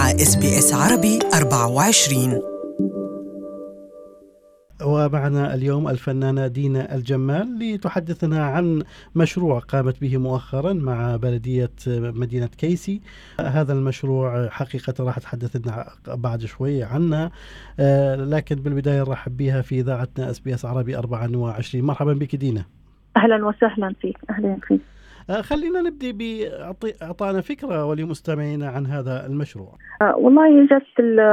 مع SBS عربي 24. ومعنا اليوم الفنانة دينا الجمال لتحدثنا عن مشروع قامت به مؤخرا مع بلدية مدينة كيسي. هذا المشروع حقيقة راح تحدثنا بعد شوي عنه، لكن بالبداية نرحب بها في إذاعتنا SBS عربي 24. مرحبا بك دينا. أهلا وسهلا فيك. أهلا فيك. خلينا نبدأ بإعطانا فكرة ولمستمعينا عن هذا المشروع. والله جت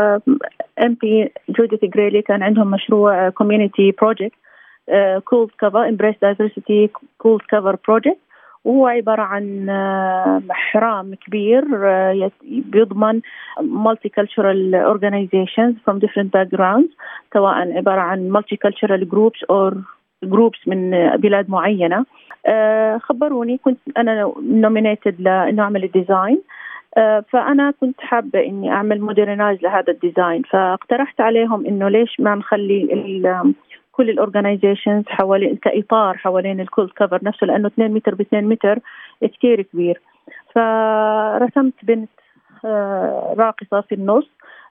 MP جوديث غريلي كان عندهم مشروع community project cool cover embrace diversity cool cover project، وهو عبارة عن حرام كبير بيضمن multicultural organizations from different backgrounds، سواء عبارة عن multicultural groups or groups من بلاد معينة. خبروني، كنت أنا nominated لأنه أعمل الديزاين، فأنا كنت حابة إني أعمل مودرنايز لهذا الديزاين، فاقترحت عليهم إنه ليش ما نخلي كل الأورجانيزيشنز حوالين كإطار حوالين الكول كفر نفسه، لأنه 2 متر ب2 متر كتير كبير. فرسمت بنت راقصة في النص،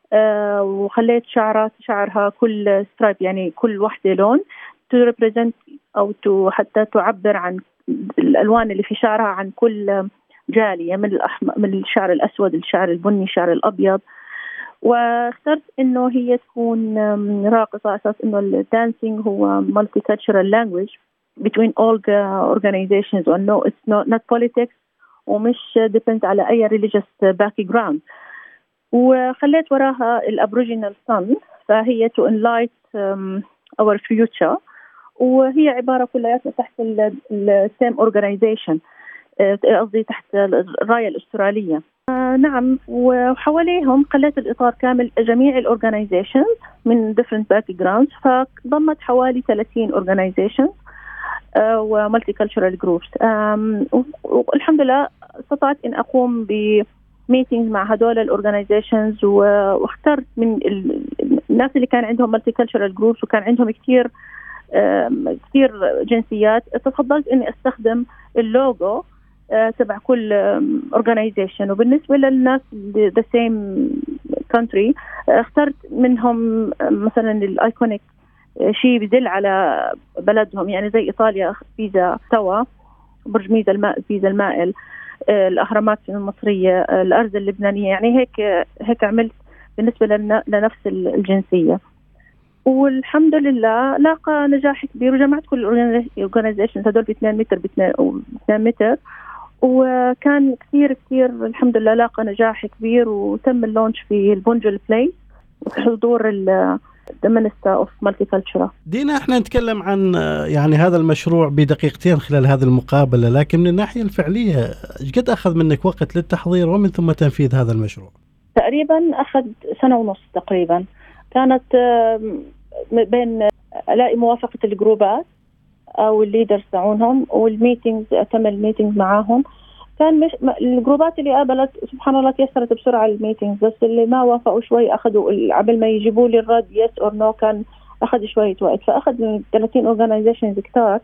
وخليت شعرها كل سترايب، يعني كل واحدة لون to represent أو حتى تعبر عن الألوان اللي في شعرها عن كل جالية، من الشعر الأسود، الشعر البني، الشعر الأبيض. واخترت إنه هي تكون راقصة أساس إنه الدانسينج هو multicultural language between all the organizations، وإنه it's not politics ومش depend على أي religious background. وخليت وراها الأبروجينال sun، فهي to enlight our future، وهي عبارة كلها تحت same organization، قصدي تحت الراية الأسترالية. نعم، وحواليهم خليت الإطار كامل جميع الأورجانيزيشنز من different backgrounds، فضمت حوالي 30 organizations ومالتي كالتشرال جروبس. والحمد لله استطعت إن أقوم بميتينج مع هدول الأورجانيزيشنز، واخترت من الناس اللي كان عندهم مالتي كالتشرال جروبس وكان عندهم كتير جنسيات. تفضلت إني أستخدم اللوجو تبع كل organization، وبالنسبة للناس the same country اخترت منهم مثلا الايكونيك شيء بيدل على بلدهم، يعني زي إيطاليا بيزا توا، برج بيزا المائل، الأهرامات المصرية، الأرز اللبنانية، يعني هيك عملت بالنسبة لنفس الجنسية. والحمد لله لاقى نجاح كبير، وجمعت كل الأورجانيزيشنز هدول ب2 متر ب2 متر، وكان كثير الحمد لله لاقى نجاح كبير، وتم اللونش في البونجل بلاي وحضور the Minister of Multicultural. دينا، احنا نتكلم عن يعني هذا المشروع بدقيقتين خلال هذه المقابلة، لكن من الناحية الفعلية قد أخذ منك وقت للتحضير ومن ثم تنفيذ هذا المشروع؟ تقريبا أخذ 1.5 سنة تقريبا. كانت بين ألاقي موافقة الجروبات أو الليدرز تاعونهم والميتينجز، أتم الميتينجز معاهم. كان مش الجروبات اللي قابلت سبحان الله تيسرت بسرعة الميتينجز، بس اللي ما وافقوا شوي أخذوا قبل ما يجيبوا لي الرد yes or no كان أخذ شوية وقت، فأخذ من 30 organizations كتار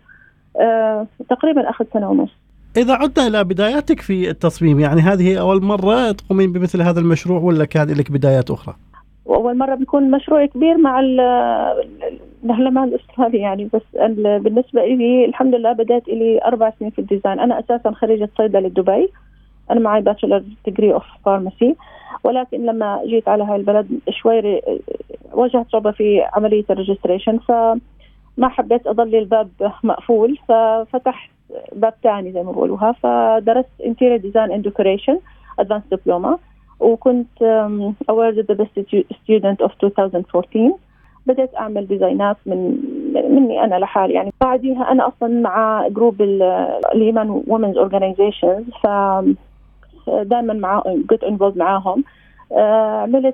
تقريبا أخذ 1.5 سنة. إذا عدنا إلى بداياتك في التصميم، يعني هذه أول مرة تقومين بمثل هذا المشروع ولا كان لك بدايات أخرى؟ وأول مرة بيكون مشروع كبير مع البرلمان الأسترالي يعني، بس بالنسبة لي الحمد لله بدأت لي 4 سنين في الديزاين. أنا أساسا خريجة صيدلة دبي، أنا معي باتشلر ديجري أوف فارماسي، ولكن لما جيت على هاي البلد شوي واجهت صعوبة في عملية الريجستريشن، فما حبيت أضل الباب مقفول، ففتحت باب تاني زي ما بقولوها، فدرست Interior Design and Decoration Advanced Diploma، وكنت awarded the best student of 2014. بدأت أعمل ديزاينات مني أنا لحالي يعني. بعديها أنا أصلا مع جروب الإيمان Women's Organizations، فدائما مع get involved معاهم. عملت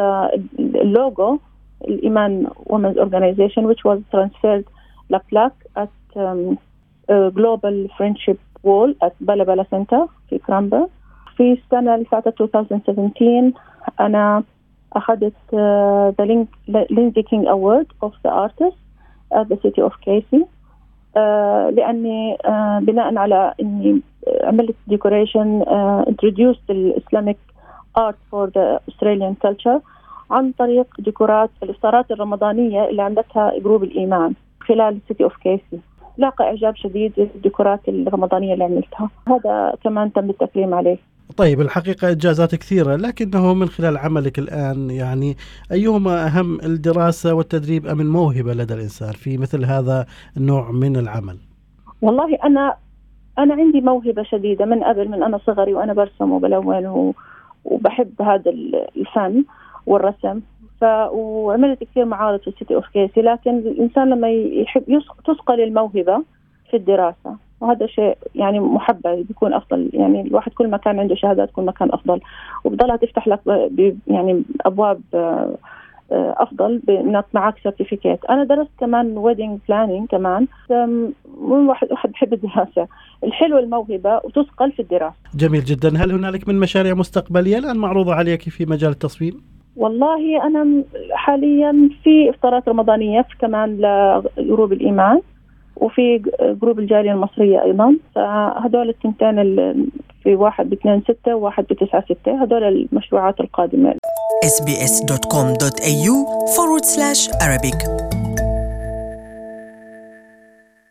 اللوجو الإيمان Women's Organization which was transferred لبلاك at Global Friendship Wall at Bala Center في كرامبل. في السنة اللي فاتت 2017 أنا أخذت the Lindsay King Award of the Artist at the City of Casey، لأني بناء على إني عملت decoration introduced the Islamic Art for the Australian Culture عن طريق ديكورات الإفطارات الرمضانية اللي عملتها جروب الإيمان خلال City of Casey. لاقى إعجاب شديد الديكورات الرمضانية اللي عملتها، هذا كمان تم التكريم عليه. طيب الحقيقة إنجازات كثيرة، لكنه من خلال عملك الآن يعني أيهما أهم، الدراسة والتدريب أم الموهبة لدى الإنسان في مثل هذا النوع من العمل؟ والله أنا عندي موهبة شديدة من قبل، من أنا صغري وأنا برسم وبلون وبحب هذا الفن والرسم، وعملت كثير معارض في City of Casey. لكن الإنسان لما يحب تثقل الموهبة في الدراسة، وهذا شيء يعني محبب بيكون أفضل. يعني الواحد كل ما كان عنده شهادات كل ما كان أفضل، وبضلها تفتح لك يعني أبواب أفضل بأنك معك سيرتيفيكيت. أنا درست كمان ويدنج بلانينج كمان. واحد بحب الدراسة، الحلو الموهبة وتثقل في الدراسة. جميل جدا. هل هنالك من مشاريع مستقبلية الآن معروضة عليك في مجال التصميم؟ والله أنا حاليا في إفطارات رمضانية كمان لجروب الإيمان، وفي جروب الجالية المصرية أيضا. فهدول التنتين في واحد ب26 وواحد ب96، هدول المشروعات القادمة. sbs.com.au/Arabic